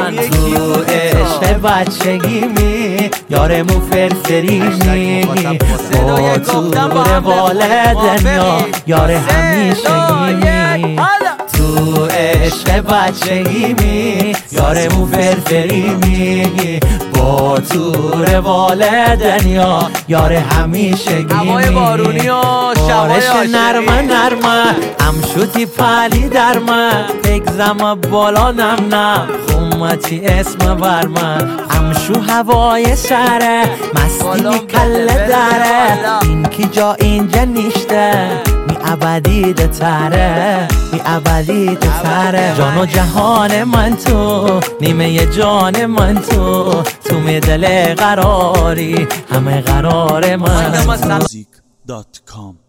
تو عشق بچگیمی یارمو فرفریمی با تور والدنیا یار همیشگیمی تو عشق بچگیمی یارمو فرفریمی با تور والدنیا یار همیشگیمی هوای بارونی و شبای عاشقی نرمه امشوتی پلی درمه تگزم بالا نم خمتی اسم برمه امشو هوای سره مستی کل داره این کی جا اینجا نیشته می ابدیده تره می ابدیده تره جان و جهان من تو نیمه جان من تو می دل قراری همه قرار من music.com